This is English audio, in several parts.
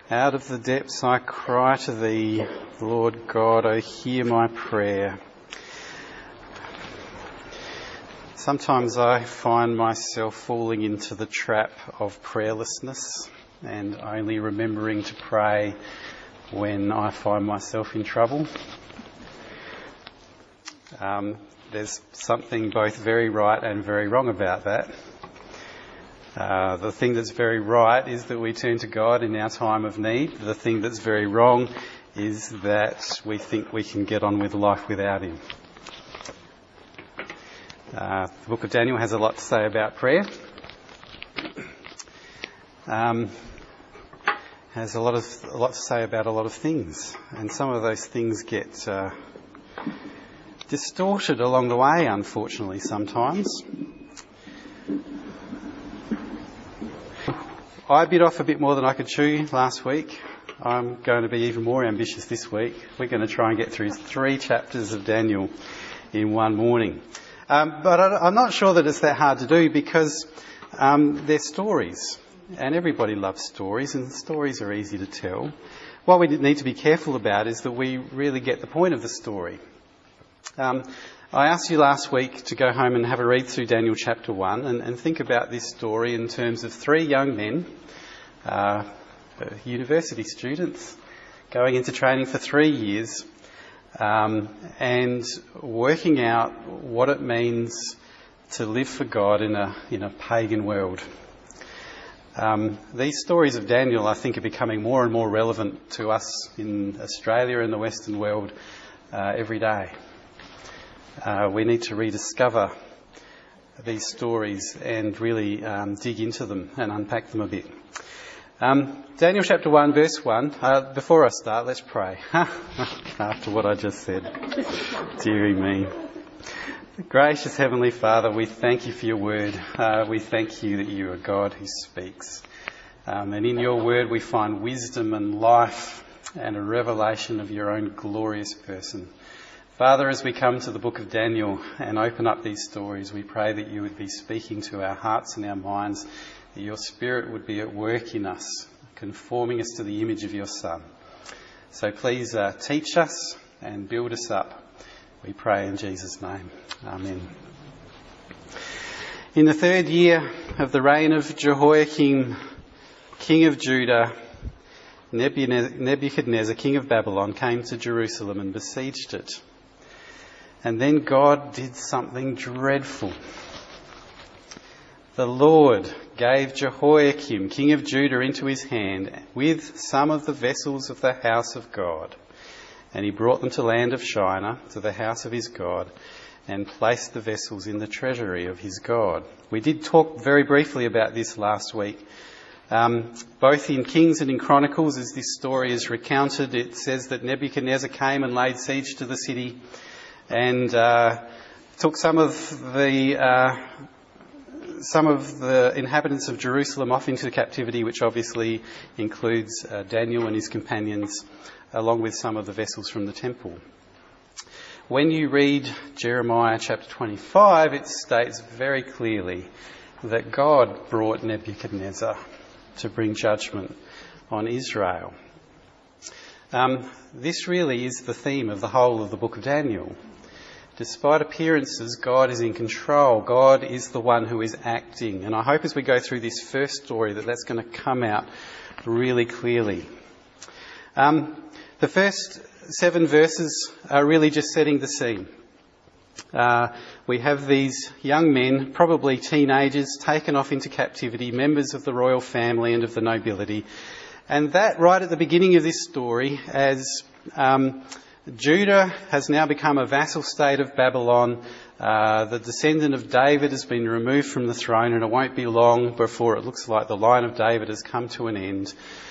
Out of the depths I cry to thee, Lord God, oh hear my prayer. Sometimes I find myself falling into the trap of prayerlessness and only remembering to pray when I find myself in trouble. There's something both very right and very wrong about that. The thing that's very right is that we turn to God in our time of need. The thing that's very wrong is that we think we can get on with life without Him. The book of Daniel has a lot to say about prayer. Has a lot to say about a lot of things, and some of those things get distorted along the way, unfortunately, sometimes. I bit off a bit more than I could chew last week. I'm going to be even more ambitious this week. We're going to try and get through 3 chapters of Daniel in one morning. But I'm not sure that it's that hard to do because they're stories. And everybody loves stories, and stories are easy to tell. What we need to be careful about is that we really get the point of the story. I asked you last week to go home and have a read through Daniel chapter 1 and think about this story in terms of 3 young men, university students, going into training for 3 years and working out what it means to live for God in a pagan world. These stories of Daniel, I think, are becoming more and more relevant to us in Australia and the Western world every day. We need to rediscover these stories and really dig into them and unpack them a bit. Daniel chapter 1, verse 1. Before I start, let's pray. After what I just said. Dearie me. Gracious Heavenly Father, we thank you for your word. We thank you that you are God who speaks. And in your word we find wisdom and life and a revelation of your own glorious person. Father, as we come to the book of Daniel and open up these stories, we pray that you would be speaking to our hearts and our minds, that your Spirit would be at work in us, conforming us to the image of your Son. So please teach us and build us up. We pray in Jesus' name. Amen. In the 3rd year of the reign of Jehoiakim, king of Judah, Nebuchadnezzar, king of Babylon, came to Jerusalem and besieged it. And then God did something dreadful. The Lord gave Jehoiakim, king of Judah, into his hand with some of the vessels of the house of God. And he brought them to land of Shinar, to the house of his God, and placed the vessels in the treasury of his God. We did talk very briefly about this last week. Both in Kings and in Chronicles, as this story is recounted, it says that Nebuchadnezzar came and laid siege to the city and took some of the inhabitants of Jerusalem off into captivity, which obviously includes Daniel and his companions, along with some of the vessels from the temple. When you read Jeremiah chapter 25, it states very clearly that God brought Nebuchadnezzar to bring judgment on Israel. This really is the theme of the whole of the book of Daniel. Despite appearances, God is in control. God is the one who is acting. And I hope as we go through this first story that that's going to come out really clearly. The first 7 verses are really just setting the scene. We have these young men, probably teenagers, taken off into captivity, members of the royal family and of the nobility. And that right at the beginning of this story, as Judah has now become a vassal state of Babylon, the descendant of David has been removed from the throne, and it won't be long before it looks like the line of David has come to an end.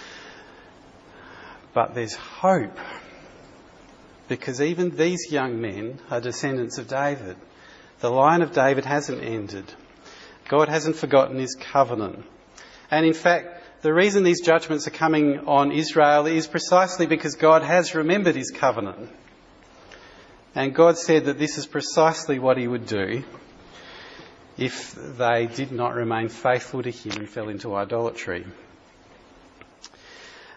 But there's hope, because even these young men are descendants of David. The line of David hasn't ended. God hasn't forgotten his covenant. And in fact, the reason these judgments are coming on Israel is precisely because God has remembered his covenant. And God said that this is precisely what he would do if they did not remain faithful to him and fell into idolatry.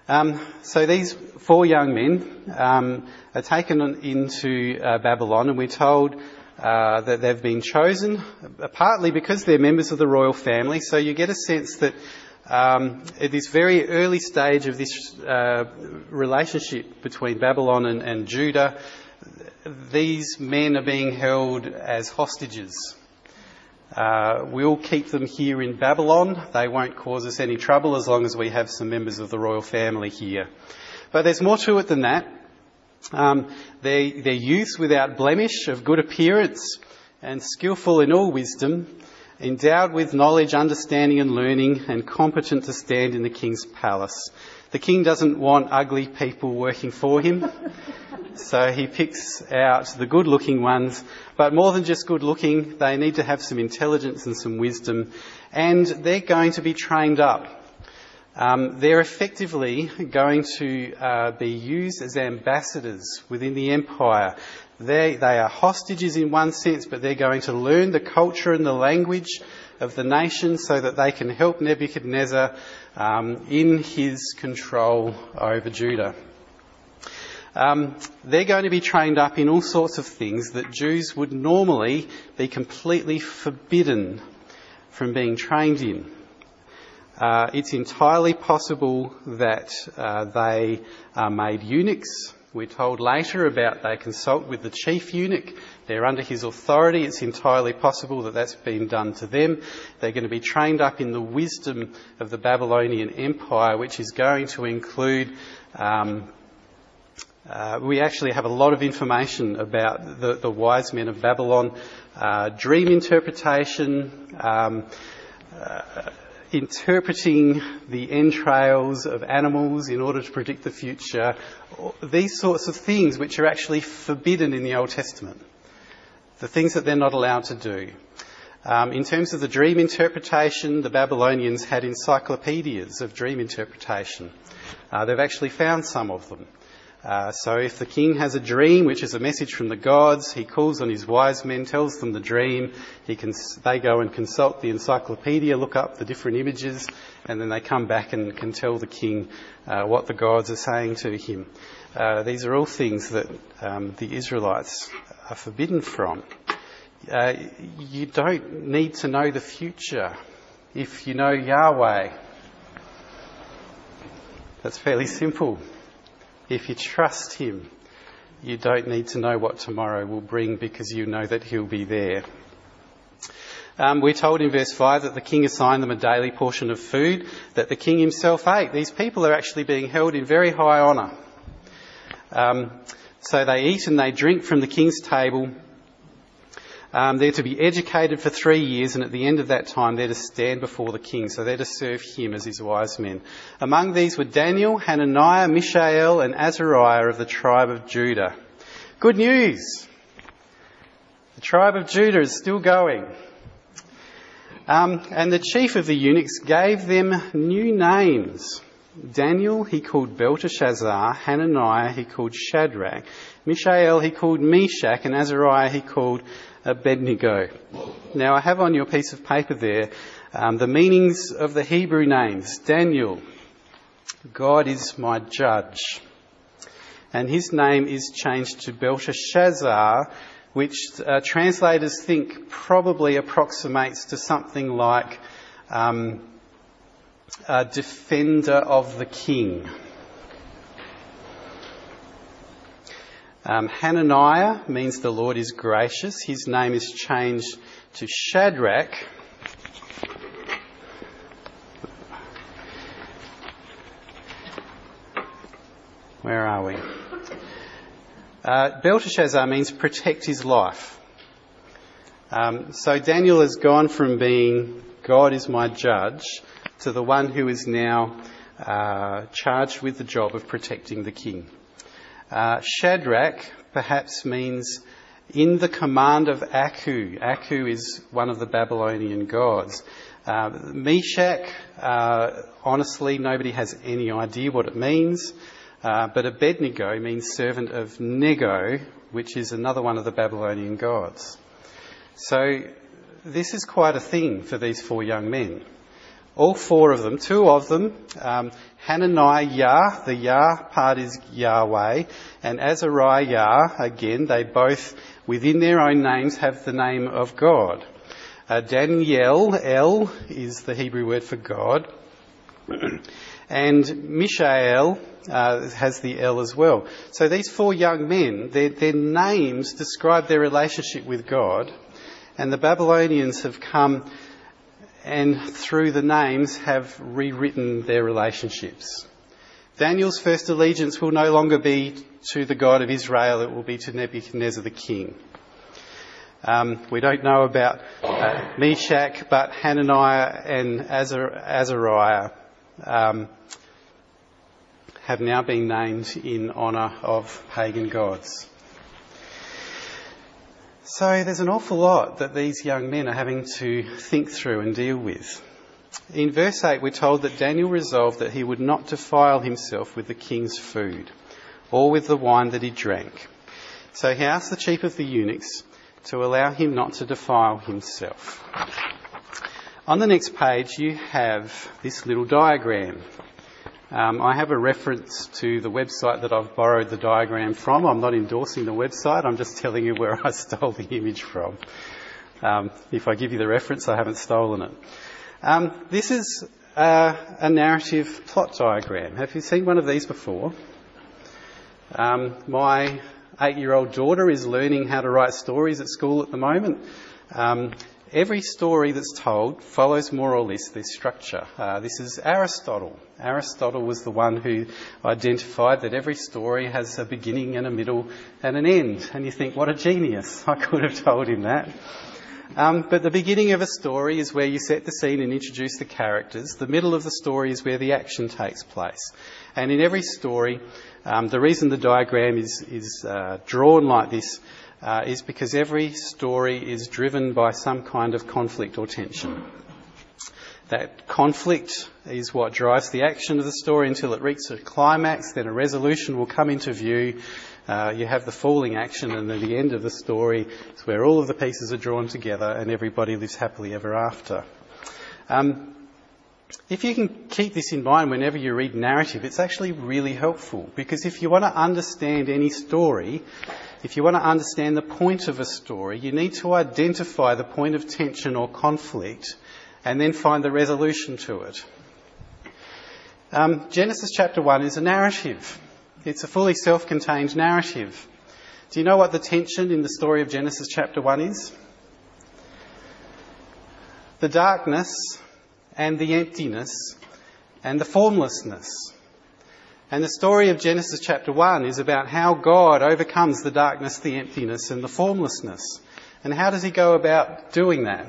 So these 4 young men are taken into Babylon, and we're told that they've been chosen partly because they're members of the royal family. So you get a sense that at this very early stage of this relationship between Babylon and Judah, these men are being held as hostages. We'll keep them here in Babylon. They won't cause us any trouble as long as we have some members of the royal family here. But there's more to it than that. They're youths without blemish, of good appearance, and skillful in all wisdom, endowed with knowledge, understanding and learning, and competent to stand in the king's palace. The king doesn't want ugly people working for him, so he picks out the good-looking ones. But more than just good-looking, they need to have some intelligence and some wisdom, and they're going to be trained up. They're effectively going to be used as ambassadors within the empire. They are hostages in one sense, but they're going to learn the culture and the language of the nation so that they can help Nebuchadnezzar in his control over Judah. They're going to be trained up in all sorts of things that Jews would normally be completely forbidden from being trained in. It's entirely possible that they are made eunuchs. We're told later about they consult with the chief eunuch. They're under his authority. It's entirely possible that that's been done to them. They're going to be trained up in the wisdom of the Babylonian Empire, which is going to include... we actually have a lot of information about the wise men of Babylon. Dream interpretation, interpreting the entrails of animals in order to predict the future, these sorts of things which are actually forbidden in the Old Testament, the things that they're not allowed to do. In terms of the dream interpretation, the Babylonians had encyclopedias of dream interpretation. They've actually found some of them. So if the king has a dream, which is a message from the gods, he calls on his wise men, tells them the dream. They go and consult the encyclopedia, look up the different images, and then they come back and can tell the king what the gods are saying to him. These are all things that the Israelites are forbidden from. You don't need to know the future if you know Yahweh. That's fairly simple. If you trust him, you don't need to know what tomorrow will bring because you know that he'll be there. We're told in verse 5 that the king assigned them a daily portion of food that the king himself ate. These people are actually being held in very high honour. So they eat and they drink from the king's table. They're to be educated for 3 years, and at the end of that time they're to stand before the king. So they're to serve him as his wise men. Among these were Daniel, Hananiah, Mishael and Azariah of the tribe of Judah. Good news! The tribe of Judah is still going. And the chief of the eunuchs gave them new names. Daniel he called Belteshazzar, Hananiah he called Shadrach, Mishael he called Meshach, and Azariah he called Abednego. Now I have on your piece of paper there the meanings of the Hebrew names. Daniel, God is my judge. And his name is changed to Belteshazzar, which translators think probably approximates to something like a defender of the king. Hananiah means the Lord is gracious. His name is changed to Shadrach. Where are we? Belteshazzar means protect his life. So Daniel has gone from being God is my judge to the one who is now charged with the job of protecting the king. Shadrach perhaps means in the command of Aku. Aku is one of the Babylonian gods. Meshach, honestly, nobody has any idea what it means. But Abednego means servant of Nego, which is another one of the Babylonian gods. So this is quite a thing for these 4 young men. all four of them, two of them, Hananiah, Yah, the Yah part is Yahweh, and Azariah, Yah, again, they both, within their own names, have the name of God. Daniel, El, is the Hebrew word for God, and Mishael has the El as well. So these four young men, their names describe their relationship with God, and the Babylonians have come and through the names have rewritten their relationships. Daniel's first allegiance will no longer be to the God of Israel, it will be to Nebuchadnezzar the king. We don't know about Meshach, but Hananiah and Azariah have now been named in honour of pagan gods. So there's an awful lot that these young men are having to think through and deal with. In verse 8 we're told that Daniel resolved that he would not defile himself with the king's food or with the wine that he drank. So he asked the chief of the eunuchs to allow him not to defile himself. On the next page you have this little diagram. I have a reference to the website that I've borrowed the diagram from. I'm not endorsing the website, I'm just telling you where I stole the image from. If I give you the reference, I haven't stolen it. This is a narrative plot diagram. Have you seen one of these before? My 8-year-old daughter is learning how to write stories at school at the moment. Every story that's told follows more or less this structure. This is Aristotle. Aristotle was the one who identified that every story has a beginning and a middle and an end. And you think, what a genius. I could have told him that. But the beginning of a story is where you set the scene and introduce the characters. The middle of the story is where the action takes place. And in every story, the reason the diagram is drawn like this is because every story is driven by some kind of conflict or tension. That conflict is what drives the action of the story until it reaches a climax, then a resolution will come into view. You have the falling action, and then the end of the story is where all of the pieces are drawn together and everybody lives happily ever after. If you can keep this in mind whenever you read narrative, it's actually really helpful, because if you want to understand any story, if you want to understand the point of a story, you need to identify the point of tension or conflict and then find the resolution to it. Genesis chapter 1 is a narrative. It's a fully self-contained narrative. Do you know what the tension in the story of Genesis chapter 1 is? The darkness and the emptiness and the formlessness. And the story of Genesis chapter 1 is about how God overcomes the darkness, the emptiness and the formlessness. And how does he go about doing that?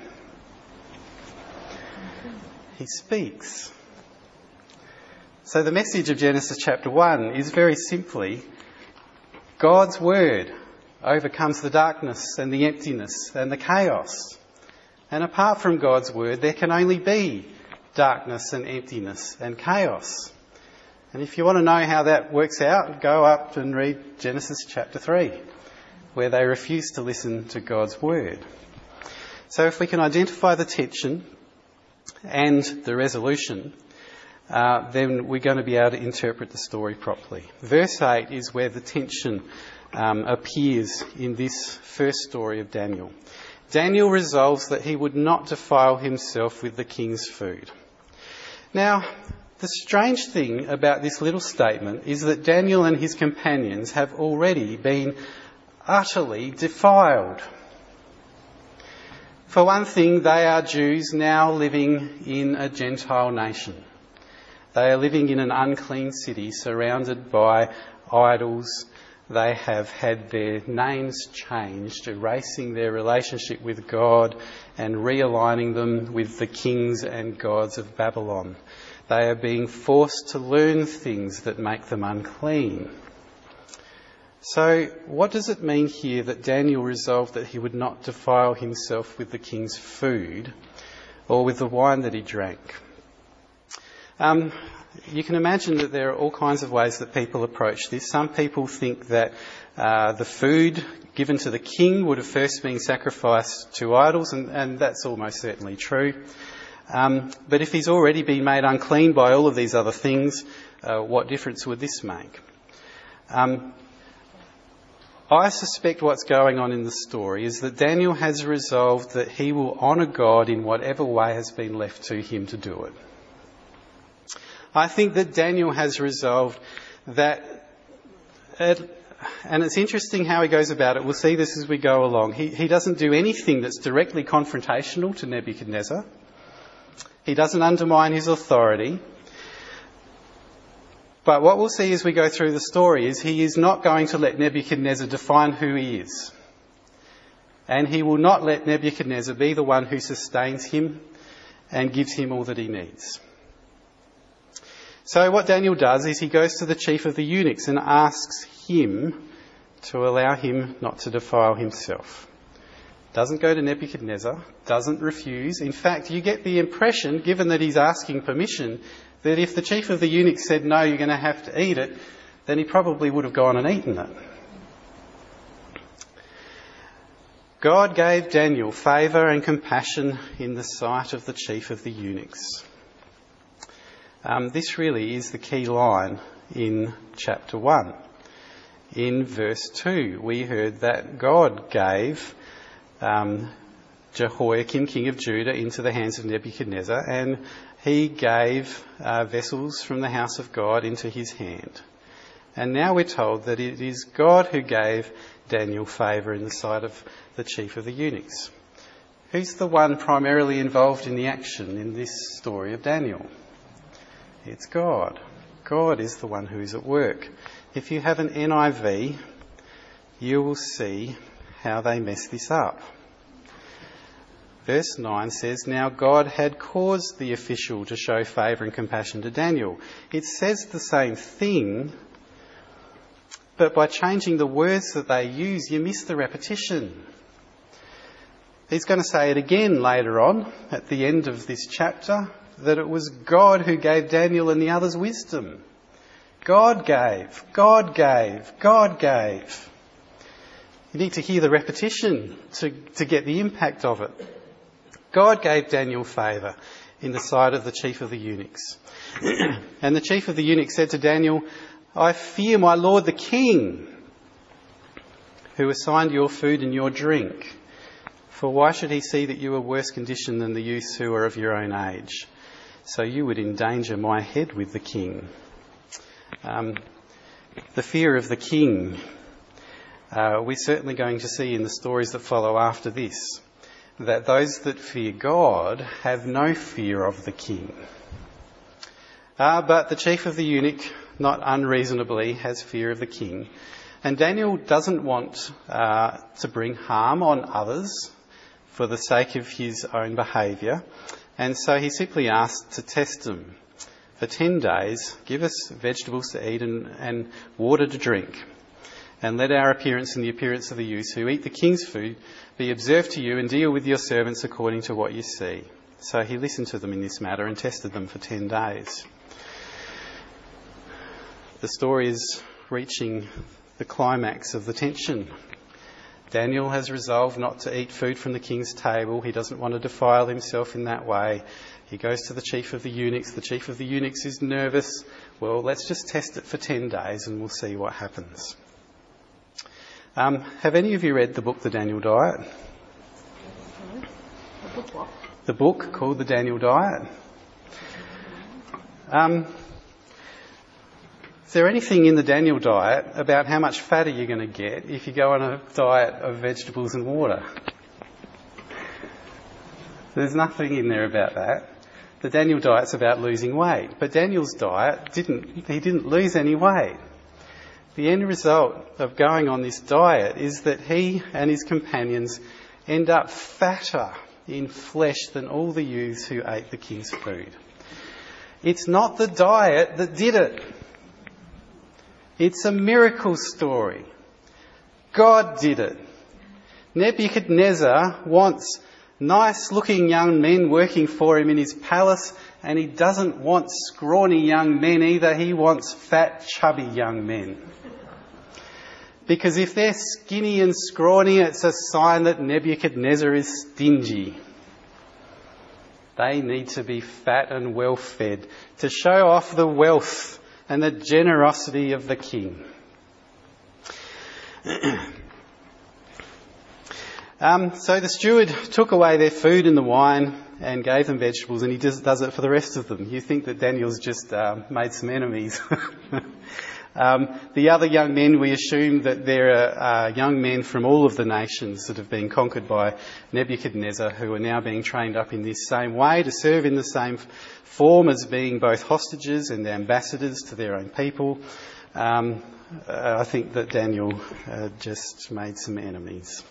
He speaks. So the message of Genesis chapter 1 is very simply, God's word overcomes the darkness and the emptiness and the chaos. And apart from God's word, there can only be darkness and emptiness and chaos. And if you want to know how that works out, go up and read Genesis chapter 3, where they refuse to listen to God's word. So if we can identify the tension and the resolution, then we're going to be able to interpret the story properly. Verse 8 is where the tension appears in this first story of Daniel. Daniel resolves that he would not defile himself with the king's food. Now, the strange thing about this little statement is that Daniel and his companions have already been utterly defiled. For one thing, they are Jews now living in a Gentile nation. They are living in an unclean city surrounded by idols. They have had their names changed, erasing their relationship with God and realigning them with the kings and gods of Babylon. They are being forced to learn things that make them unclean. So what does it mean here that Daniel resolved that he would not defile himself with the king's food or with the wine that he drank? You can imagine that there are all kinds of ways that people approach this. Some people think that the food given to the king would have first been sacrificed to idols, and that's almost certainly true. But if he's already been made unclean by all of these other things, what difference would this make? I suspect what's going on in the story is that Daniel has resolved that he will honour God in whatever way has been left to him to do it. I think that Daniel has resolved that, and it's interesting how he goes about it. We'll see this as we go along. He doesn't do anything that's directly confrontational to Nebuchadnezzar. He doesn't undermine his authority. But what we'll see as we go through the story is he is not going to let Nebuchadnezzar define who he is. And he will not let Nebuchadnezzar be the one who sustains him and gives him all that he needs. So what Daniel does is he goes to the chief of the eunuchs and asks him to allow him not to defile himself. Doesn't go to Nebuchadnezzar, doesn't refuse. In fact, you get the impression, given that he's asking permission, that if the chief of the eunuchs said, no, you're going to have to eat it, then he probably would have gone and eaten it. God gave Daniel favour and compassion in the sight of the chief of the eunuchs. This really is the key line in chapter 1. In verse 2, we heard that God gave Jehoiakim, king of Judah, into the hands of Nebuchadnezzar, and he gave vessels from the house of God into his hand. And now we're told that it is God who gave Daniel favour in the sight of the chief of the eunuchs. Who's the one primarily involved in the action in this story of Daniel? It's God. God is the one who is at work. If you have an NIV, you will see how they mess this up. Verse 9 says, now God had caused the official to show favour and compassion to Daniel. It says the same thing, but by changing the words that they use, you miss the repetition. He's going to say it again later on, at the end of this chapter, that it was God who gave Daniel and the others wisdom. God gave, God gave, God gave. You need to hear the repetition to get the impact of it. God gave Daniel favour in the sight of the chief of the eunuchs. And the chief of the eunuchs said to Daniel, I fear my lord the king, who assigned your food and your drink. For why should he see that you are worse conditioned than the youths who are of your own age? So you would endanger my head with the king. The fear of the king, we're certainly going to see in the stories that follow after this, that those that fear God have no fear of the king. But the chief of the eunuch, not unreasonably, has fear of the king. And Daniel doesn't want to bring harm on others for the sake of his own behaviour. And so he simply asked to test them. For 10 days, give us vegetables to eat and water to drink. And let our appearance and the appearance of the youths who eat the king's food be observed to you, and deal with your servants according to what you see. So he listened to them in this matter and tested them for 10 days. The story is reaching the climax of the tension. Daniel has resolved not to eat food from the king's table. He doesn't want to defile himself in that way. He goes to the chief of the eunuchs. The chief of the eunuchs is nervous. Well, let's just test it for 10 days and we'll see what happens. Have any of you read the book, The Daniel Diet? The book what? The book called The Daniel Diet. Is there anything in the Daniel diet about how much fatter you're going to get if you go on a diet of vegetables and water? There's nothing in there about that. The Daniel diet's about losing weight, but Daniel's diet didn't lose any weight. The end result of going on this diet is that he and his companions end up fatter in flesh than all the youths who ate the king's food. It's not the diet that did it. It's a miracle story. God did it. Nebuchadnezzar wants nice-looking young men working for him in his palace, and he doesn't want scrawny young men either. He wants fat, chubby young men. Because if they're skinny and scrawny, it's a sign that Nebuchadnezzar is stingy. They need to be fat and well fed to show off the wealth and the generosity of the king. So the steward took away their food and the wine and gave them vegetables, and he just does it for the rest of them. You think that Daniel's just made some enemies. The other young men, we assume that there are young men from all of the nations that have been conquered by Nebuchadnezzar, who are now being trained up in this same way to serve in the same form as being both hostages and ambassadors to their own people. I think that Daniel just made some enemies.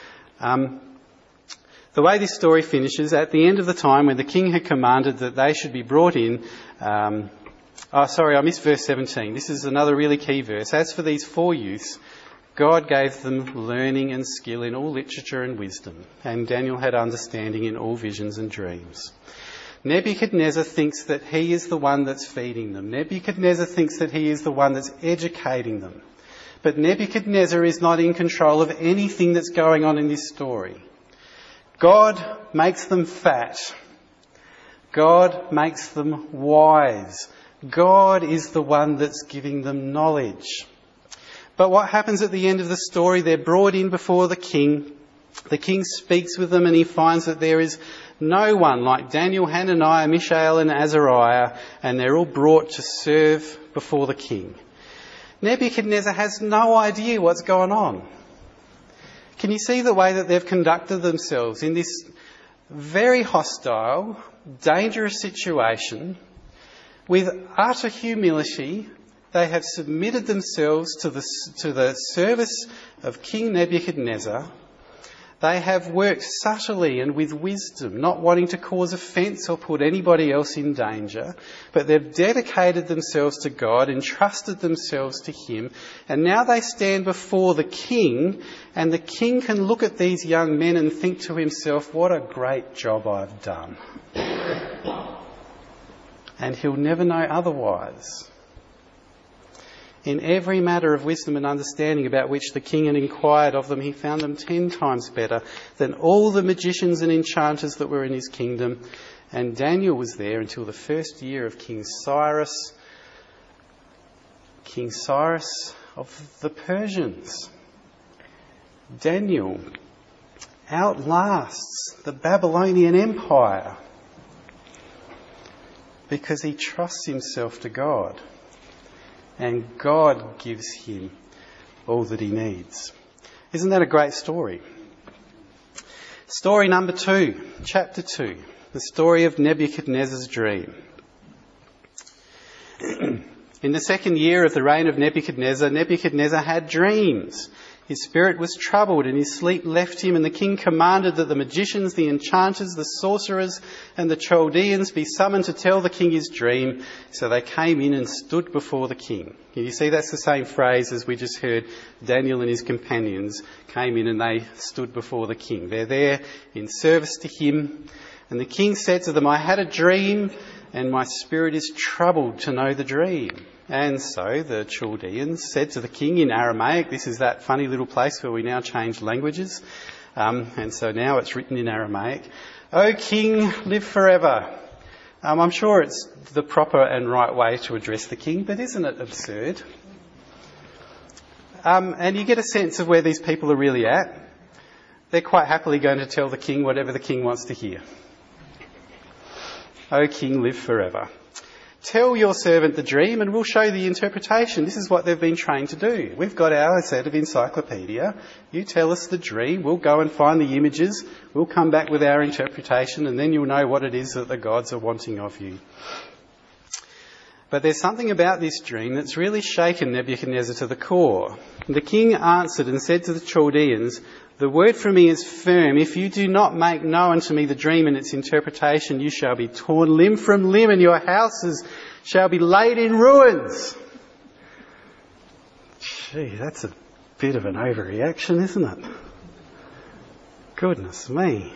The way this story finishes, at the end of the time when the king had commanded that they should be brought in... I missed verse 17. This is another really key verse. As for these 4 youths, God gave them learning and skill in all literature and wisdom, and Daniel had understanding in all visions and dreams. Nebuchadnezzar thinks that he is the one that's feeding them. Nebuchadnezzar thinks that he is the one that's educating them. But Nebuchadnezzar is not in control of anything that's going on in this story. God makes them fat. God makes them wise. God is the one that's giving them knowledge. But what happens at the end of the story? They're brought in before the king. The king speaks with them and he finds that there is no one like Daniel, Hananiah, Mishael and Azariah, and they're all brought to serve before the king. Nebuchadnezzar has no idea what's going on. Can you see the way that they've conducted themselves in this very hostile, dangerous situation? With utter humility, they have submitted themselves to the service of King Nebuchadnezzar. They have worked subtly and with wisdom, not wanting to cause offence or put anybody else in danger, but they've dedicated themselves to God, entrusted themselves to Him, and now they stand before the king, and the king can look at these young men and think to himself, what a great job I've done. And he'll never know otherwise. In every matter of wisdom and understanding about which the king had inquired of them, he found them 10 times better than all the magicians and enchanters that were in his kingdom. And Daniel was there until the first year of King Cyrus of the Persians. Daniel outlasts the Babylonian Empire because he trusts himself to God. And God gives him all that he needs. Isn't that a great story? Story number 2, chapter 2, the story of Nebuchadnezzar's dream. In the second year of the reign of Nebuchadnezzar, Nebuchadnezzar had dreams. His spirit was troubled and his sleep left him, and the king commanded that the magicians, the enchanters, the sorcerers and the Chaldeans be summoned to tell the king his dream. So they came in and stood before the king. Can you see that's the same phrase as we just heard? Daniel and his companions came in and they stood before the king. They're there in service to him. And the king said to them, I had a dream and my spirit is troubled to know the dream. And so the Chaldeans said to the king in Aramaic, this is that funny little place where we now change languages, and so now it's written in Aramaic, O king, live forever. I'm sure it's the proper and right way to address the king, but isn't it absurd? And you get a sense of where these people are really at. They're quite happily going to tell the king whatever the king wants to hear. O king, live forever. Tell your servant the dream and we'll show the interpretation. This is what they've been trained to do. We've got our set of encyclopedia. You tell us the dream. We'll go and find the images. We'll come back with our interpretation and then you'll know what it is that the gods are wanting of you. But there's something about this dream that's really shaken Nebuchadnezzar to the core. The king answered and said to the Chaldeans, the word from me is firm. If you do not make known to me the dream and its interpretation, you shall be torn limb from limb and your houses shall be laid in ruins. Gee, that's a bit of an overreaction, isn't it? Goodness me.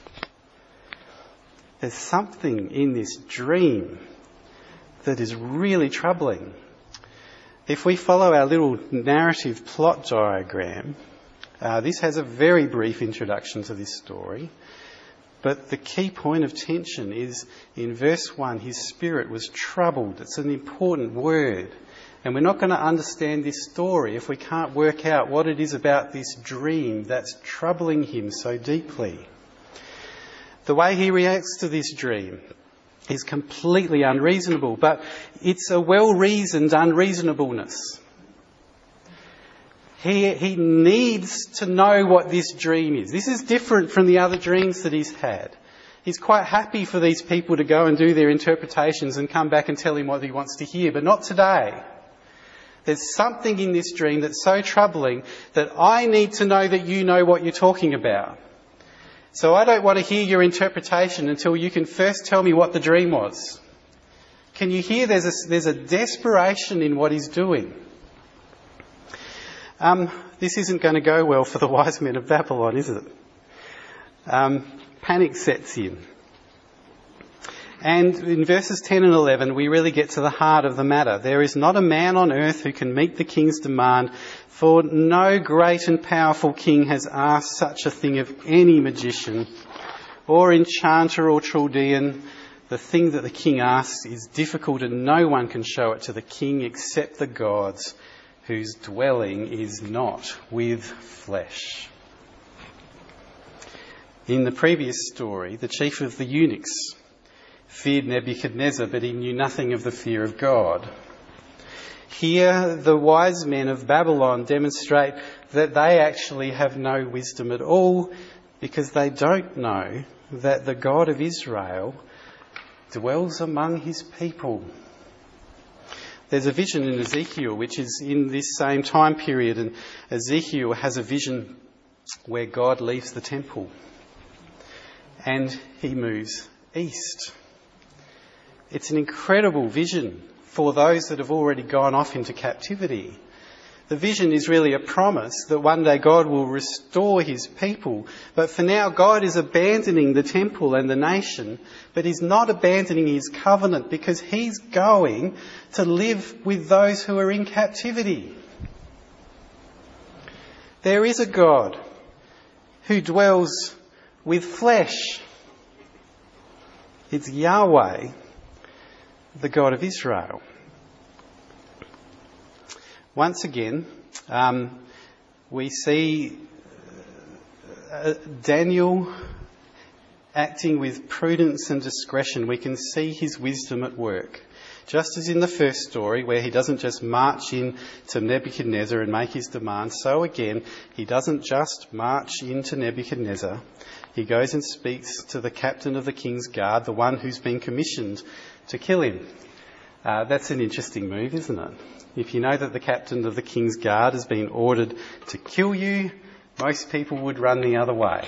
There's something in this dream that is really troubling. If we follow our little narrative plot diagram, this has a very brief introduction to this story. But the key point of tension is in verse 1, his spirit was troubled. It's an important word. And we're not going to understand this story if we can't work out what it is about this dream that's troubling him so deeply. The way he reacts to this dream is completely unreasonable, but it's a well-reasoned unreasonableness. He needs to know what this dream is. This is different from the other dreams that he's had. He's quite happy for these people to go and do their interpretations and come back and tell him what he wants to hear, but not today. There's something in this dream that's so troubling that I need to know that you know what you're talking about. So I don't want to hear your interpretation until you can first tell me what the dream was. Can you hear there's a desperation in what he's doing? This isn't going to go well for the wise men of Babylon, is it? Panic sets in. And in verses 10 and 11, we really get to the heart of the matter. There is not a man on earth who can meet the king's demand, for no great and powerful king has asked such a thing of any magician or enchanter or Chaldean. The thing that the king asks is difficult and no one can show it to the king except the gods, whose dwelling is not with flesh. In the previous story, the chief of the eunuchs feared Nebuchadnezzar, but he knew nothing of the fear of God. Here, the wise men of Babylon demonstrate that they actually have no wisdom at all, because they don't know that the God of Israel dwells among his people. There's a vision in Ezekiel which is in this same time period, and Ezekiel has a vision where God leaves the temple and he moves east. It's an incredible vision for those that have already gone off into captivity. The vision is really a promise that one day God will restore his people. But for now, God is abandoning the temple and the nation, but he's not abandoning his covenant because he's going to live with those who are in captivity. There is a God who dwells with flesh. It's Yahweh, the God of Israel. Once again, we see Daniel acting with prudence and discretion. We can see his wisdom at work. Just as in the first story, where he doesn't just march in to Nebuchadnezzar and make his demands, so again, he doesn't just march into Nebuchadnezzar. He goes and speaks to the captain of the king's guard, the one who's been commissioned to kill him. That's an interesting move, isn't it? If you know that the captain of the king's guard has been ordered to kill you, most people would run the other way.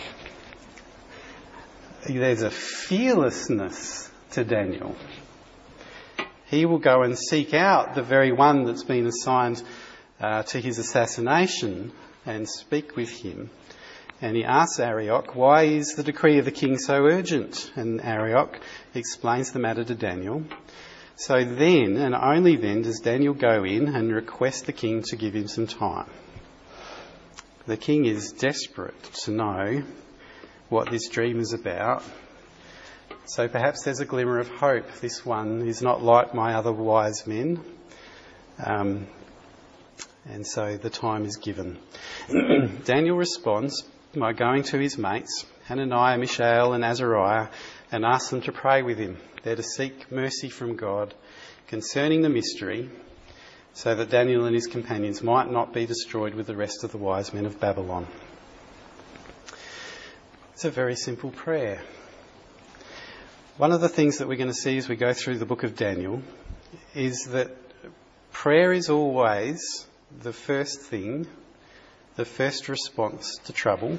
There's a fearlessness to Daniel. He will go and seek out the very one that's been assigned to his assassination and speak with him. And he asks Arioch, why is the decree of the king so urgent? And Arioch explains the matter to Daniel. So then, and only then, does Daniel go in and request the king to give him some time. The king is desperate to know what this dream is about. So perhaps there's a glimmer of hope. This one is not like my other wise men. And so the time is given. Daniel responds by going to his mates, Hananiah, Mishael and Azariah, and asks them to pray with him. They're to seek mercy from God concerning the mystery, so that Daniel and his companions might not be destroyed with the rest of the wise men of Babylon. It's a very simple prayer. One of the things that we're going to see as we go through the book of Daniel is that prayer is always the first thing, the first response to trouble.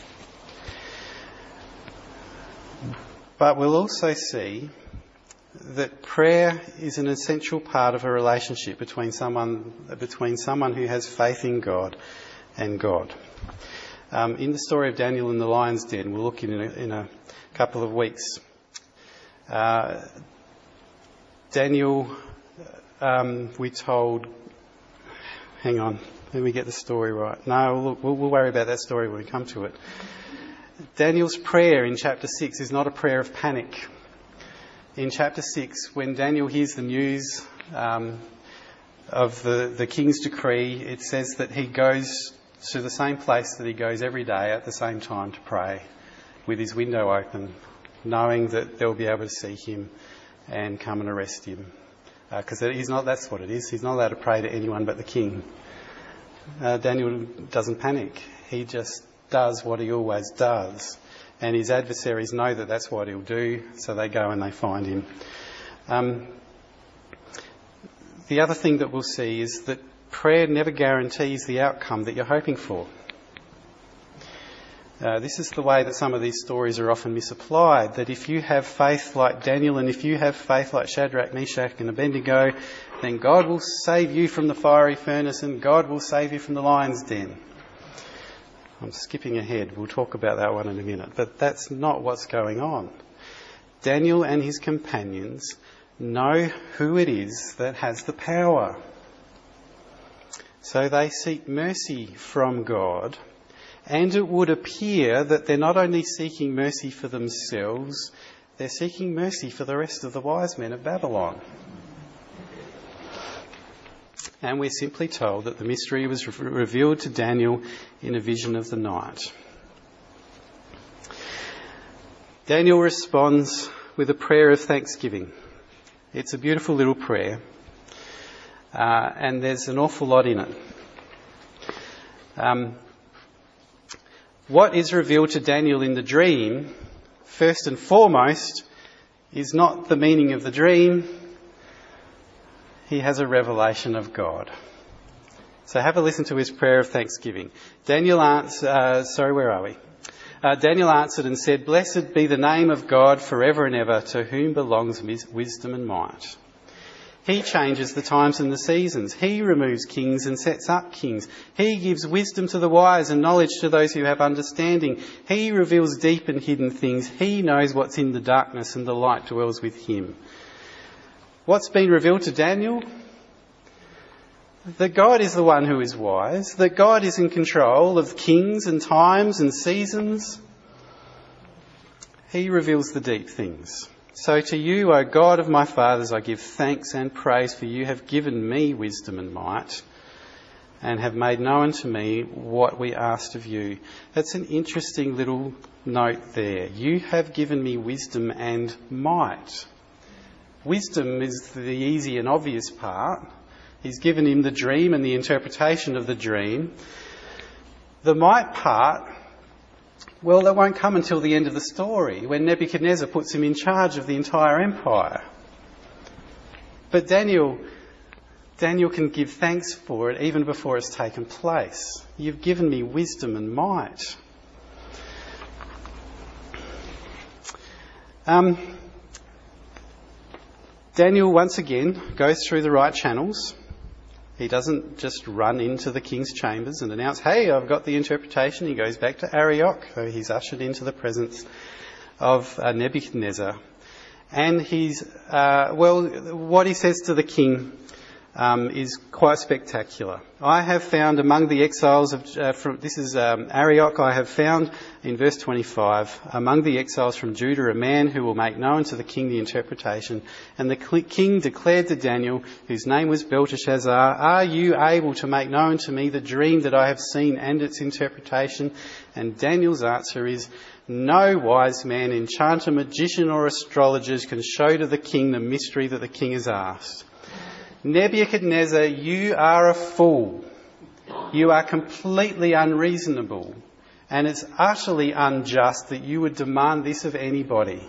But we'll also see that prayer is an essential part of a relationship between someone who has faith in God and God. In the story of Daniel in the lion's den, we'll look in a couple of weeks. Daniel, we told, hang on, let me get the story right. No, we'll worry about that story when we come to it. Daniel's prayer in chapter 6 is not a prayer of panic. In chapter 6, when Daniel hears the news of the king's decree, it says that he goes to the same place that he goes every day at the same time to pray, with his window open, knowing that they'll be able to see him and come and arrest him. Because that's what it is. He's not allowed to pray to anyone but the king. Daniel doesn't panic. He just does what he always does. And his adversaries know that that's what he'll do, so they go and they find him. The other thing that we'll see is that prayer never guarantees the outcome that you're hoping for. This is the way that some of these stories are often misapplied, that if you have faith like Daniel and if you have faith like Shadrach, Meshach and Abednego, then God will save you from the fiery furnace and God will save you from the lion's den. I'm skipping ahead. We'll talk about that one in a minute. But that's not what's going on. Daniel and his companions know who it is that has the power. So they seek mercy from God. And it would appear that they're not only seeking mercy for themselves, they're seeking mercy for the rest of the wise men of Babylon. And we're simply told that the mystery was revealed to Daniel in a vision of the night. Daniel responds with a prayer of thanksgiving. It's a beautiful little prayer, and there's an awful lot in it. What is revealed to Daniel in the dream, first and foremost, is not the meaning of the dream. He has a revelation of God. So have a listen to his prayer of thanksgiving. Daniel answered and said, "Blessed be the name of God forever and ever, to whom belongs wisdom and might. He changes the times and the seasons. He removes kings and sets up kings. He gives wisdom to the wise and knowledge to those who have understanding. He reveals deep and hidden things. He knows what's in the darkness, and the light dwells with him." What's been revealed to Daniel? That God is the one who is wise, that God is in control of kings and times and seasons. He reveals the deep things. So to you, O God of my fathers, I give thanks and praise, for you have given me wisdom and might, and have made known to me what we asked of you. That's an interesting little note there. You have given me wisdom and might. Wisdom is the easy and obvious part. He's given him the dream and the interpretation of the dream. The might part, well, that won't come until the end of the story, when Nebuchadnezzar puts him in charge of the entire empire. But Daniel can give thanks for it even before it's taken place. You've given me wisdom and might. Daniel, once again, goes through the right channels. He doesn't just run into the king's chambers and announce, "Hey, I've got the interpretation." He goes back to Arioch, so he's ushered into the presence of Nebuchadnezzar. And what he says to the king is quite spectacular. "I have found among the exiles Arioch, I have found," in verse 25, "among the exiles from Judah a man who will make known to the king the interpretation." And the king declared to Daniel, whose name was Belteshazzar, "Are you able to make known to me the dream that I have seen and its interpretation?" And Daniel's answer is, "No wise man, enchanter, magician or astrologer can show to the king the mystery that the king has asked." Nebuchadnezzar, you are a fool. You are completely unreasonable, and it's utterly unjust that you would demand this of anybody.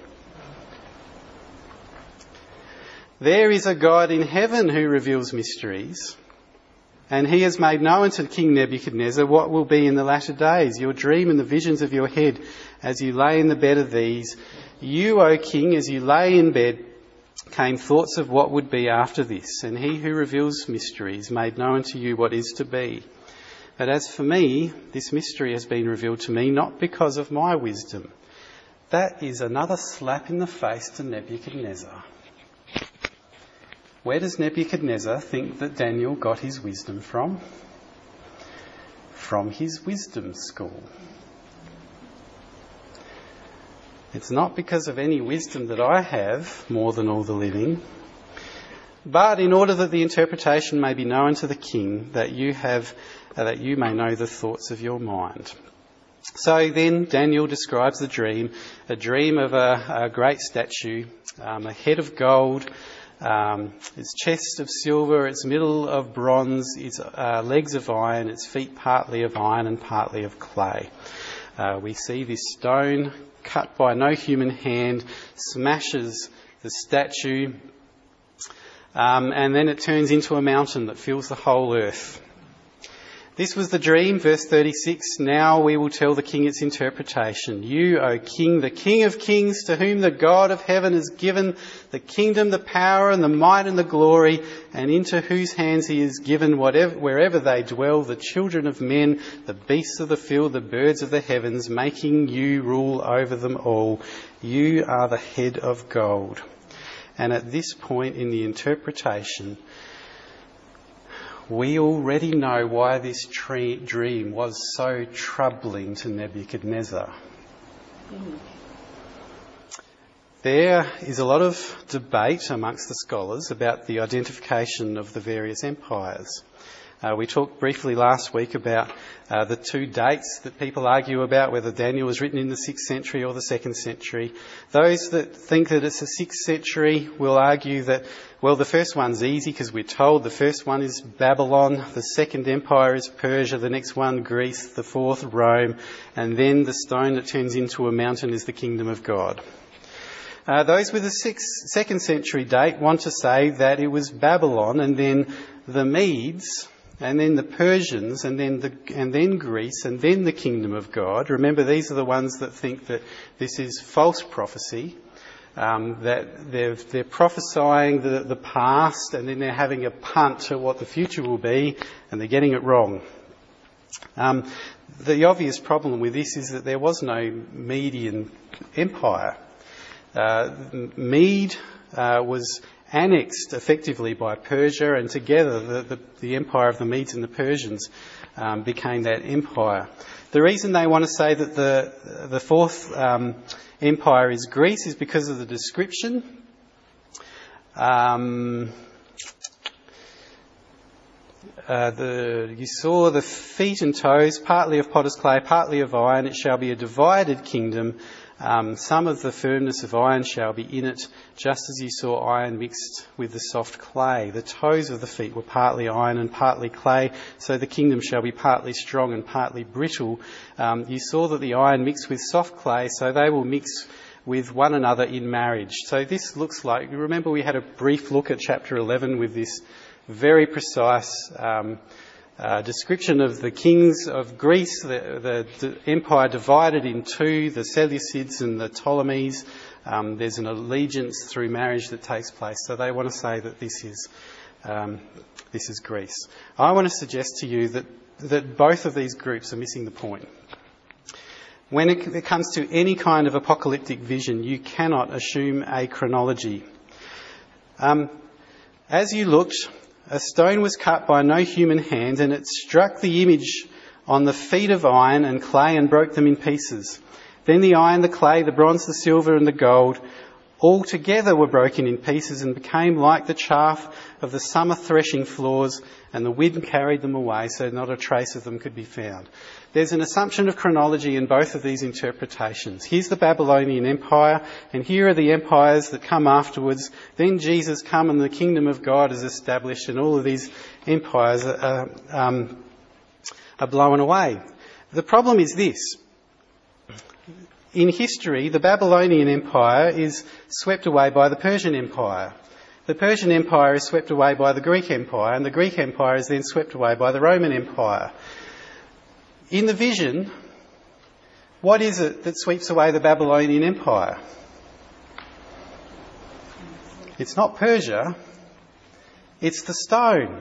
There is a God in heaven who reveals mysteries, and he has made known to King Nebuchadnezzar what will be in the latter days, your dream and the visions of your head as you lay in the bed of these. You, O king, as you lay in bed, came thoughts of what would be after this, and he who reveals mysteries made known to you what is to be. But as for me, this mystery has been revealed to me not because of my wisdom. That is another slap in the face to Nebuchadnezzar. Where does Nebuchadnezzar think that Daniel got his wisdom from? From his wisdom school. It's not because of any wisdom that I have more than all the living, but in order that the interpretation may be known to the king, that you may know the thoughts of your mind. So then Daniel describes the dream, a dream of a great statue, a head of gold, its chest of silver, its middle of bronze, its legs of iron, its feet partly of iron and partly of clay. We see this stone cut by no human hand smashes the statue, and then it turns into a mountain that fills the whole earth. This was the dream, verse 36. Now we will tell the king its interpretation. You, O king, the king of kings, to whom the God of heaven has given the kingdom, the power and the might and the glory, and into whose hands he has given wherever they dwell, the children of men, the beasts of the field, the birds of the heavens, making you rule over them all. You are the head of gold. And at this point in the interpretation, we already know why this dream was so troubling to Nebuchadnezzar. There is a lot of debate amongst the scholars about the identification of the various empires. We talked briefly last week about the two dates that people argue about, whether Daniel was written in the 6th century or the 2nd century. Those that think that it's the 6th century will argue that, well, the first one's easy because we're told the first one is Babylon, the second empire is Persia, the next one Greece, the fourth Rome, and then the stone that turns into a mountain is the kingdom of God. Those with the 2nd century date want to say that it was Babylon and then the Medes, and then the Persians, and then Greece, and then the kingdom of God. Remember, these are the ones that think that this is false prophecy, that they're prophesying the past, and then they're having a punt at what the future will be, and they're getting it wrong. The obvious problem with this is that there was no Median empire. Mede was annexed effectively by Persia, and together the empire of the Medes and the Persians became that empire. The reason they want to say that the fourth empire is Greece is because of the description. You saw the feet and toes, partly of potter's clay, partly of iron. It shall be a divided kingdom. Some of the firmness of iron shall be in it, just as you saw iron mixed with the soft clay. The toes of the feet were partly iron and partly clay, so the kingdom shall be partly strong and partly brittle. You saw that the iron mixed with soft clay, so they will mix with one another in marriage. So this looks like, remember we had a brief look at chapter 11 with this very precise description of the kings of Greece, the empire divided in two, the Seleucids and the Ptolemies. There's an allegiance through marriage that takes place. So they want to say that this is Greece. I want to suggest to you that both of these groups are missing the point. When it comes to any kind of apocalyptic vision, you cannot assume a chronology. As you looked, a stone was cut by no human hand, and it struck the image on the feet of iron and clay and broke them in pieces. Then the iron, the clay, the bronze, the silver and the gold all together were broken in pieces and became like the chaff of the summer threshing floors, and the wind carried them away, so not a trace of them could be found. There's an assumption of chronology in both of these interpretations. Here's the Babylonian Empire, and here are the empires that come afterwards. Then Jesus come and the kingdom of God is established, and all of these empires are blown away. The problem is this. In history, the Babylonian Empire is swept away by the Persian Empire. The Persian Empire is swept away by the Greek Empire, and the Greek Empire is then swept away by the Roman Empire. In the vision, what is it that sweeps away the Babylonian Empire? It's not Persia, it's the stone.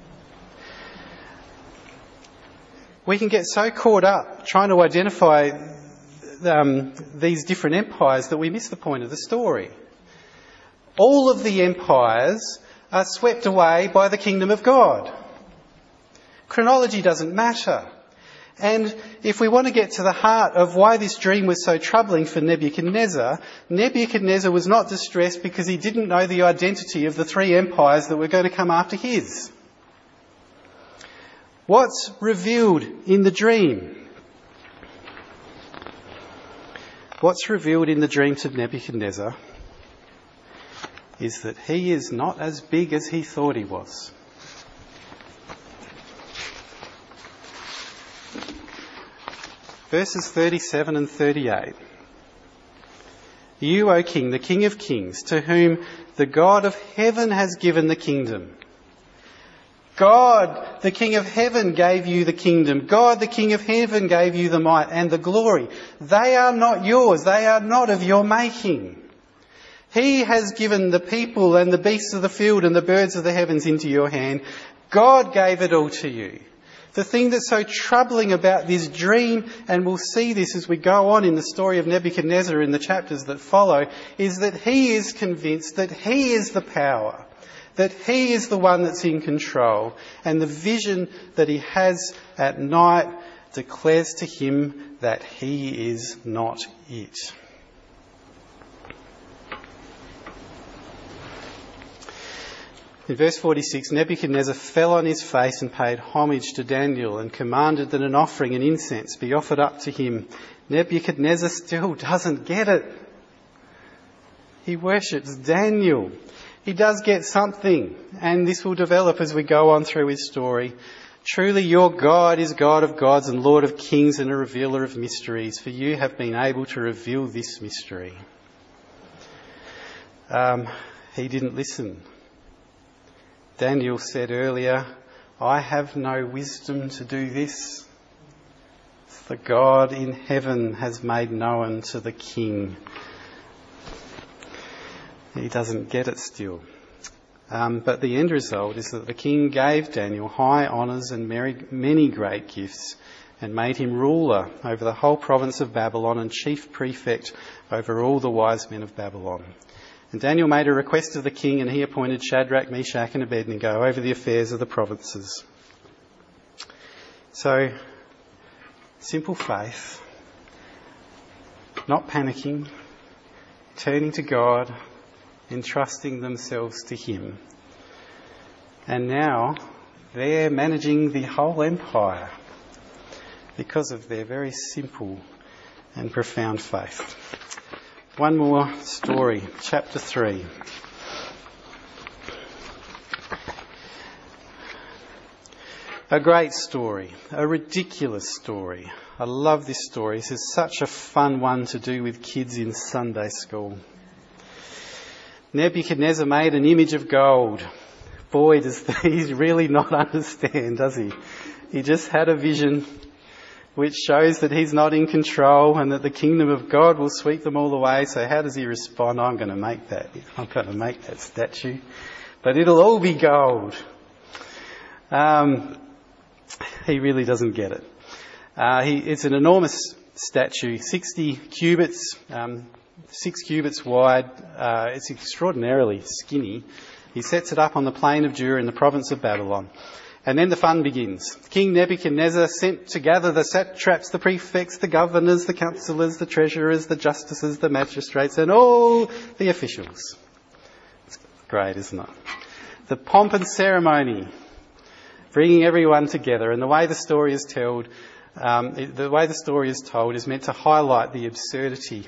We can get so caught up trying to identify these different empires that we miss the point of the story. All of the empires are swept away by the kingdom of God. Chronology doesn't matter. And if we want to get to the heart of why this dream was so troubling for Nebuchadnezzar, Nebuchadnezzar was not distressed because he didn't know the identity of the three empires that were going to come after his. What's revealed in the dream? What's revealed in the dream to Nebuchadnezzar is that he is not as big as he thought he was. Verses 37 and 38. You, O King, the King of Kings, to whom the God of heaven has given the kingdom. God, the King of heaven, gave you the kingdom. God, the King of heaven, gave you the might and the glory. They are not yours. They are not of your making. He has given the people and the beasts of the field and the birds of the heavens into your hand. God gave it all to you. The thing that's so troubling about this dream, and we'll see this as we go on in the story of Nebuchadnezzar in the chapters that follow, is that he is convinced that he is the power, that he is the one that's in control, and the vision that he has at night declares to him that he is not it. In verse 46, Nebuchadnezzar fell on his face and paid homage to Daniel and commanded that an offering and incense be offered up to him. Nebuchadnezzar still doesn't get it. He worships Daniel. He does get something, and this will develop as we go on through his story. Truly your God is God of gods and Lord of kings and a revealer of mysteries, for you have been able to reveal this mystery. He didn't listen. Daniel said earlier, I have no wisdom to do this. The God in heaven has made known to the king. He doesn't get it still. But the end result is that the king gave Daniel high honours and many great gifts and made him ruler over the whole province of Babylon and chief prefect over all the wise men of Babylon. And Daniel made a request of the king, and he appointed Shadrach, Meshach and Abednego over the affairs of the provinces. So, simple faith, not panicking, turning to God, entrusting themselves to him. And now they're managing the whole empire because of their very simple and profound faith. One more story, chapter 3. A great story, a ridiculous story. I love this story. This is such a fun one to do with kids in Sunday school. Nebuchadnezzar made an image of gold. Boy, does he really not understand, does he? He just had a vision which shows that he's not in control and that the kingdom of God will sweep them all away. So how does he respond? I'm going to make that statue. But it'll all be gold. He really doesn't get it. It's an enormous statue, 60 cubits, 6 cubits wide. It's extraordinarily skinny. He sets it up on the plain of Dura in the province of Babylon. And then the fun begins. King Nebuchadnezzar sent to gather the satraps, the prefects, the governors, the councillors, the treasurers, the justices, the magistrates, and all the officials. It's great, isn't it? The pomp and ceremony, bringing everyone together. And the way the story is told, is meant to highlight the absurdity.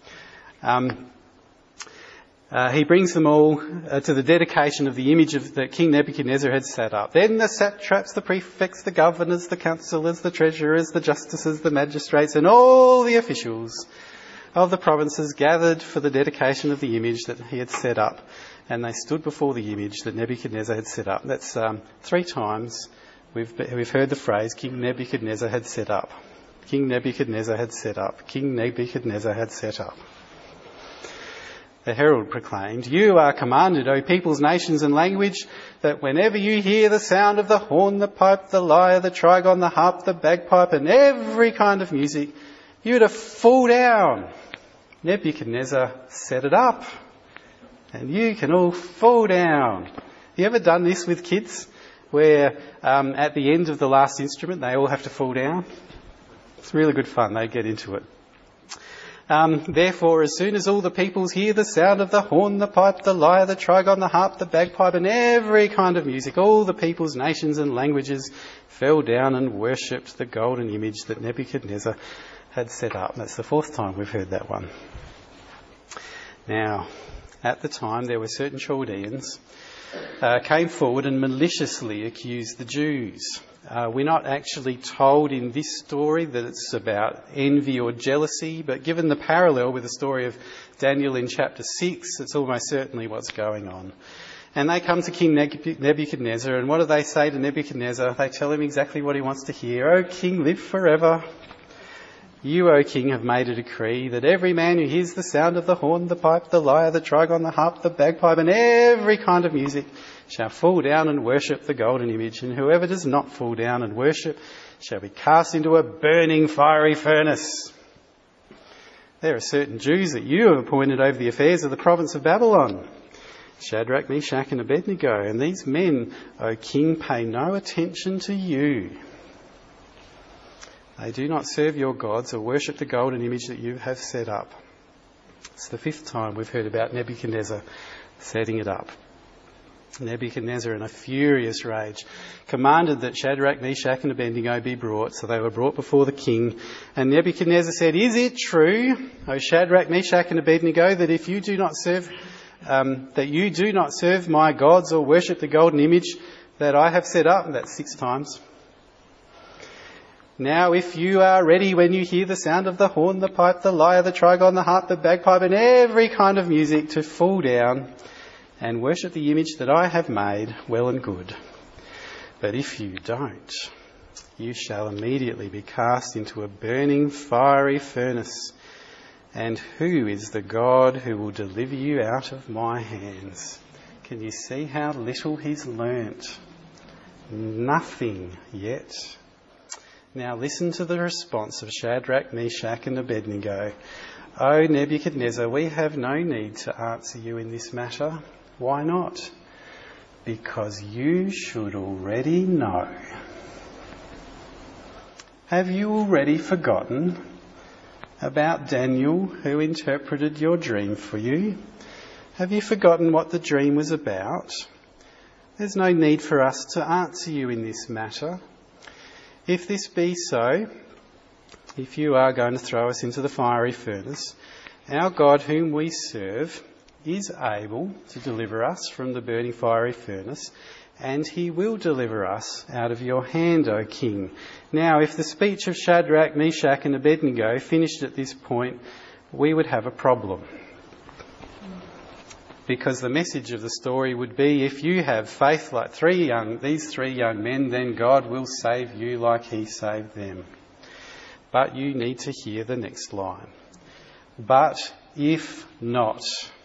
He brings them all to the dedication of the image that King Nebuchadnezzar had set up. Then the satraps, the prefects, the governors, the councillors, the treasurers, the justices, the magistrates, and all the officials of the provinces gathered for the dedication of the image that he had set up. And they stood before the image that Nebuchadnezzar had set up. That's 3 times we've heard the phrase, King Nebuchadnezzar had set up. King Nebuchadnezzar had set up. King Nebuchadnezzar had set up. The herald proclaimed, "You are commanded, O peoples, nations and language, that whenever you hear the sound of the horn, the pipe, the lyre, the trigon, the harp, the bagpipe, and every kind of music, you are to fall down. Nebuchadnezzar set it up, and you can all fall down." You ever done this with kids, where at the end of the last instrument they all have to fall down? It's really good fun. They get into it. Therefore, as soon as all the peoples hear the sound of the horn, the pipe, the lyre, the trigon, the harp, the bagpipe, and every kind of music, all the peoples, nations and languages fell down and worshipped the golden image that Nebuchadnezzar had set up. That's the fourth time we've heard that one. Now, at the time, there were certain Chaldeans came forward and maliciously accused the Jews. We're not actually told in this story that it's about envy or jealousy, but given the parallel with the story of Daniel in chapter 6, it's almost certainly what's going on. And they come to King Nebuchadnezzar, and what do they say to Nebuchadnezzar? They tell him exactly what he wants to hear. "O king, live forever. You, O king, have made a decree that every man who hears the sound of the horn, the pipe, the lyre, the trigon, the harp, the bagpipe, and every kind of music shall fall down and worship the golden image, and whoever does not fall down and worship shall be cast into a burning fiery furnace. There are certain Jews that you have appointed over the affairs of the province of Babylon, Shadrach, Meshach, and Abednego, and these men, O king, pay no attention to you. They do not serve your gods or worship the golden image that you have set up." It's the fifth time we've heard about Nebuchadnezzar setting it up. Nebuchadnezzar, in a furious rage, commanded that Shadrach, Meshach and Abednego be brought. So they were brought before the king. And Nebuchadnezzar said, "Is it true, O Shadrach, Meshach and Abednego, that if you do not serve, my gods or worship the golden image that I have set up?" And that's 6 times. "Now, if you are ready when you hear the sound of the horn, the pipe, the lyre, the trigon, the harp, the bagpipe, and every kind of music to fall down and worship the image that I have made, well and good. But if you don't, you shall immediately be cast into a burning fiery furnace. And who is the God who will deliver you out of my hands?" Can you see how little he's learnt? Nothing yet. Now listen to the response of Shadrach, Meshach and Abednego. "O Nebuchadnezzar, we have no need to answer you in this matter." Why not? "Because you should already know." Have you already forgotten about Daniel, who interpreted your dream for you? Have you forgotten what the dream was about? There's no need for us to answer you in this matter. If this be so, if you are going to throw us into the fiery furnace, our God whom we serve is able to deliver us from the burning fiery furnace, and he will deliver us out of your hand, O king. Now, if the speech of Shadrach, Meshach and Abednego finished at this point, we would have a problem. Because the message of the story would be, if you have faith like these three young men, then God will save you like he saved them. But you need to hear the next line. "But if not,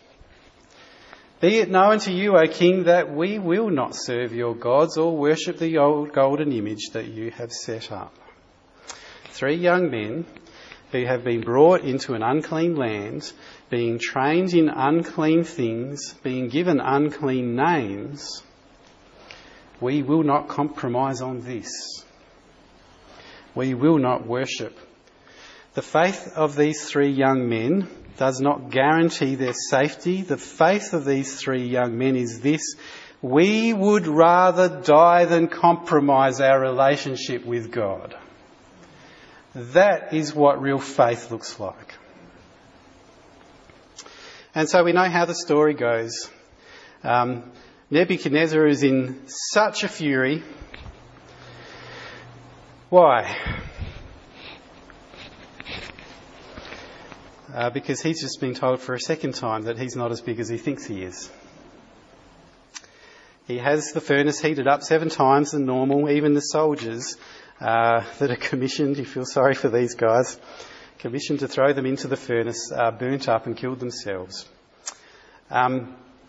be it known to you, O king, that we will not serve your gods or worship the old golden image that you have set up." 3 young men who have been brought into an unclean land, being trained in unclean things, being given unclean names. We will not compromise on this. We will not worship. The faith of these 3 young men does not guarantee their safety. The faith of these 3 young men is this: we would rather die than compromise our relationship with God. That is what real faith looks like. And so we know how the story goes. Nebuchadnezzar is in such a fury. Why? Because he's just been told for a second time that he's not as big as he thinks he is. He has the furnace heated up 7 times than normal. Even the soldiers that are commissioned, you feel sorry for these guys, commissioned to throw them into the furnace, burnt up and killed themselves. And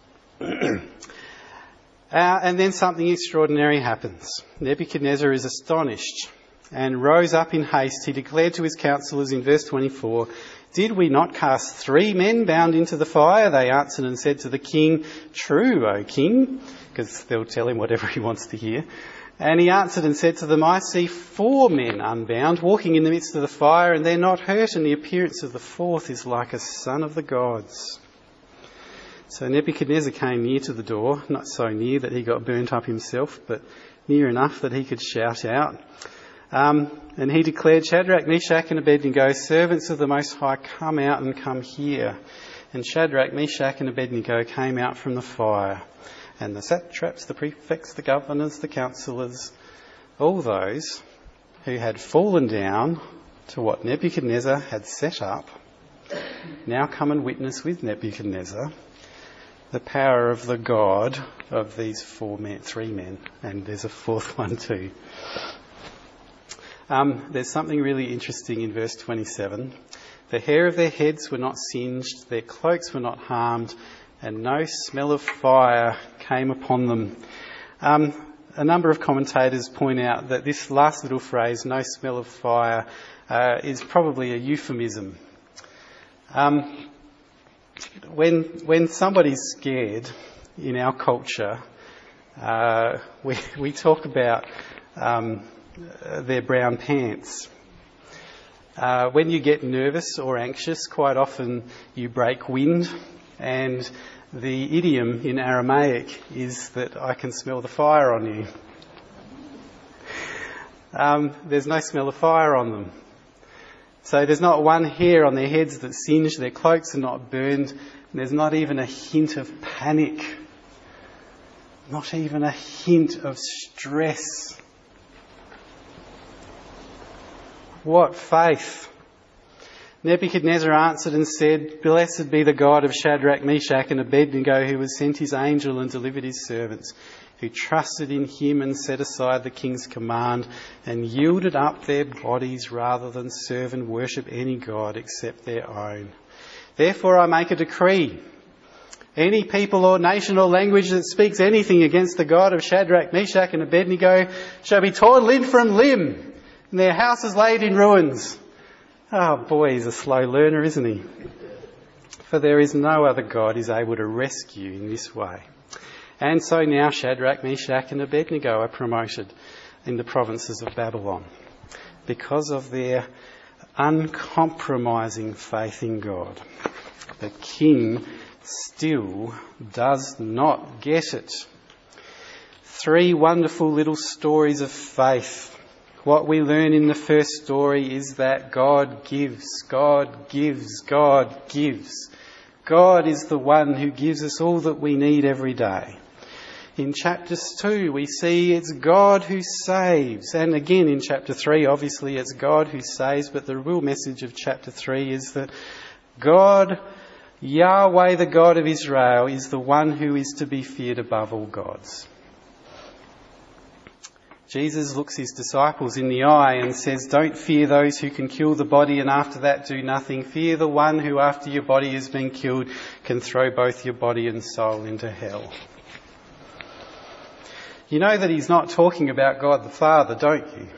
then something extraordinary happens. Nebuchadnezzar is astonished and rose up in haste. He declared to his counsellors in verse 24, "Did we not cast 3 men bound into the fire?" They answered and said to the king, "True, O king," because they'll tell him whatever he wants to hear. And he answered and said to them, I see 4 men unbound, walking in the midst of the fire, and they're not hurt, and the appearance of the 4th is like a son of the gods. So Nebuchadnezzar came near to the door, not so near that he got burnt up himself, but near enough that he could shout out. And he declared, Shadrach, Meshach and Abednego, servants of the Most High, come out and come here. And Shadrach, Meshach and Abednego came out from the fire. And the satraps, the prefects, the governors, the councillors, all those who had fallen down to what Nebuchadnezzar had set up, now come and witness with Nebuchadnezzar the power of the God of these 3 men, and there's a 4th one too. There's something really interesting in verse 27. The hair of their heads were not singed, their cloaks were not harmed, and no smell of fire came upon them. A number of commentators point out that this last little phrase, no smell of fire, is probably a euphemism. When somebody's scared in our culture, we talk about their brown pants. When you get nervous or anxious, quite often you break wind, and the idiom in Aramaic is that I can smell the fire on you. There's no smell of fire on them. So there's not one hair on their heads that's singed, their cloaks are not burned, and there's not even a hint of panic, not even a hint of stress. What faith! Nebuchadnezzar answered and said, Blessed be the God of Shadrach, Meshach and Abednego, who has sent his angel and delivered his servants, who trusted in him and set aside the king's command and yielded up their bodies rather than serve and worship any god except their own. Therefore I make a decree. Any people or nation or language that speaks anything against the God of Shadrach, Meshach and Abednego shall be torn limb from limb, and their houses laid in ruins. Oh boy, he's a slow learner, isn't he? For there is no other God is able to rescue in this way. And so now Shadrach, Meshach and Abednego are promoted in the provinces of Babylon because of their uncompromising faith in God. The king still does not get it. 3 wonderful little stories of faith. What we learn in the first story is that God gives, God gives, God gives. God is the one who gives us all that we need every day. In chapters 2, we see it's God who saves. And again in chapter 3, obviously it's God who saves, but the real message of chapter 3 is that God, Yahweh, the God of Israel, is the one who is to be feared above all gods. Jesus looks his disciples in the eye and says, Don't fear those who can kill the body and after that do nothing. Fear the one who after your body has been killed can throw both your body and soul into hell. You know that he's not talking about God the Father, don't you?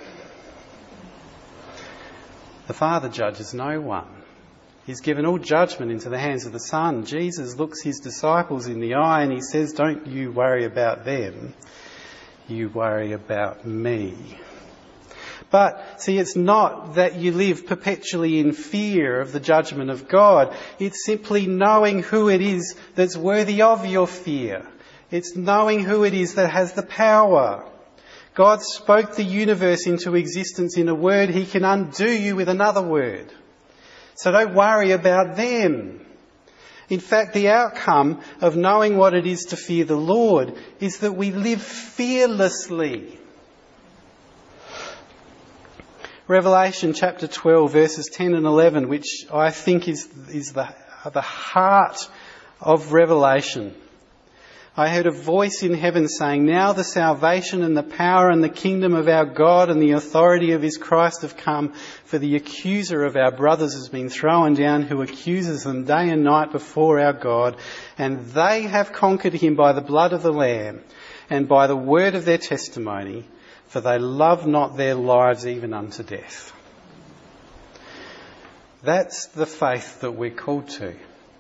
The Father judges no one. He's given all judgment into the hands of the Son. Jesus looks his disciples in the eye and he says, Don't you worry about them. You worry about me. But, see, it's not that you live perpetually in fear of the judgment of God. It's simply knowing who it is that's worthy of your fear. It's knowing who it is that has the power. God spoke the universe into existence in a word. He can undo you with another word. So don't worry about them. In fact, the outcome of knowing what it is to fear the Lord is that we live fearlessly. Revelation chapter 12 verses 10 and 11, which I think is the heart of Revelation. I heard a voice in heaven saying, Now the salvation and the power and the kingdom of our God and the authority of his Christ have come, for the accuser of our brothers has been thrown down, who accuses them day and night before our God, and they have conquered him by the blood of the Lamb and by the word of their testimony, for they love not their lives even unto death. That's the faith that we're called to.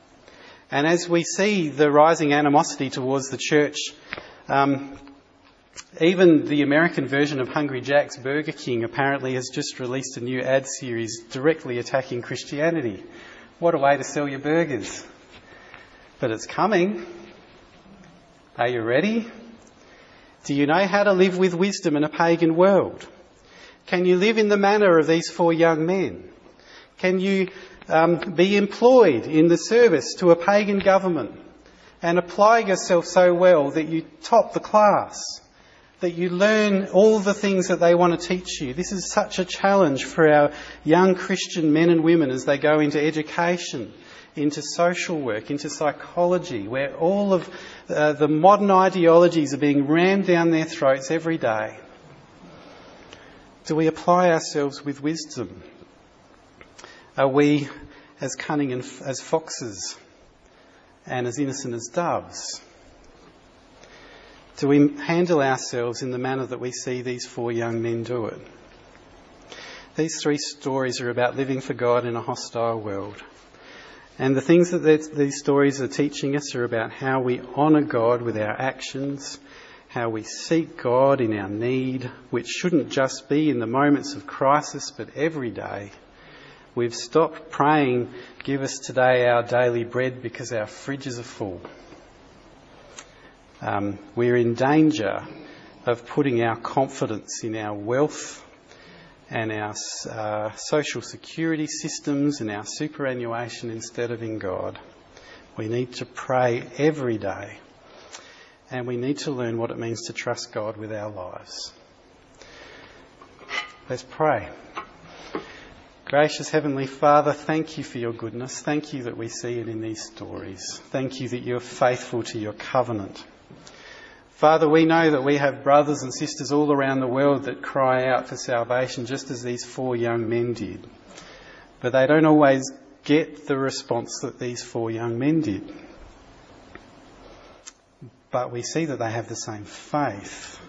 And as we see the rising animosity towards the church Even the American version of Hungry Jack's, Burger King, apparently has just released a new ad series directly attacking Christianity. What a way to sell your burgers. But it's coming. Are you ready? Do you know how to live with wisdom in a pagan world? Can you live in the manner of these 4 young men? Can you be employed in the service to a pagan government and apply yourself so well that you top the class, that you learn all the things that they want to teach you? This is such a challenge for our young Christian men and women as they go into education, into social work, into psychology, where all of the modern ideologies are being rammed down their throats every day. Do we apply ourselves with wisdom? Are we as cunning as foxes and as innocent as doves? Do we handle ourselves in the manner that we see these 4 young men do it? These 3 stories are about living for God in a hostile world. And the things that these stories are teaching us are about how we honour God with our actions, how we seek God in our need, which shouldn't just be in the moments of crisis, but every day. We've stopped praying, give us today our daily bread, because our fridges are full. We're in danger of putting our confidence in our wealth and our social security systems and our superannuation instead of in God. We need to pray every day. And we need to learn what it means to trust God with our lives. Let's pray. Gracious Heavenly Father, thank you for your goodness. Thank you that we see it in these stories. Thank you that you're faithful to your covenant. Father, we know that we have brothers and sisters all around the world that cry out for salvation, just as these 4 young men did. But they don't always get the response that these 4 young men did. But we see that they have the same faith.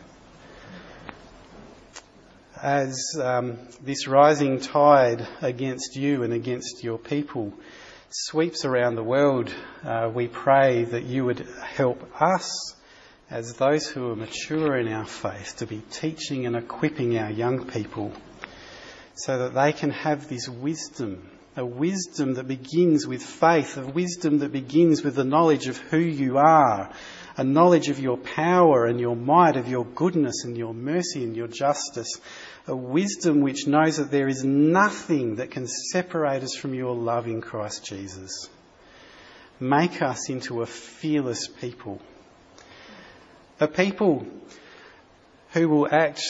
As this rising tide against you and against your people sweeps around the world, we pray that you would help us, as those who are mature in our faith, to be teaching and equipping our young people so that they can have this wisdom, a wisdom that begins with faith, a wisdom that begins with the knowledge of who you are, a knowledge of your power and your might, of your goodness and your mercy and your justice, a wisdom which knows that there is nothing that can separate us from your love in Christ Jesus. Make us into a fearless people, a people who will act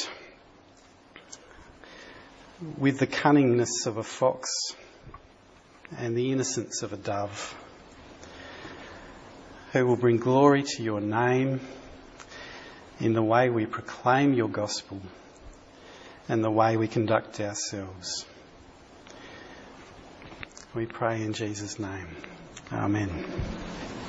with the cunningness of a fox and the innocence of a dove, who will bring glory to your name in the way we proclaim your gospel and the way we conduct ourselves. We pray in Jesus' name. Amen.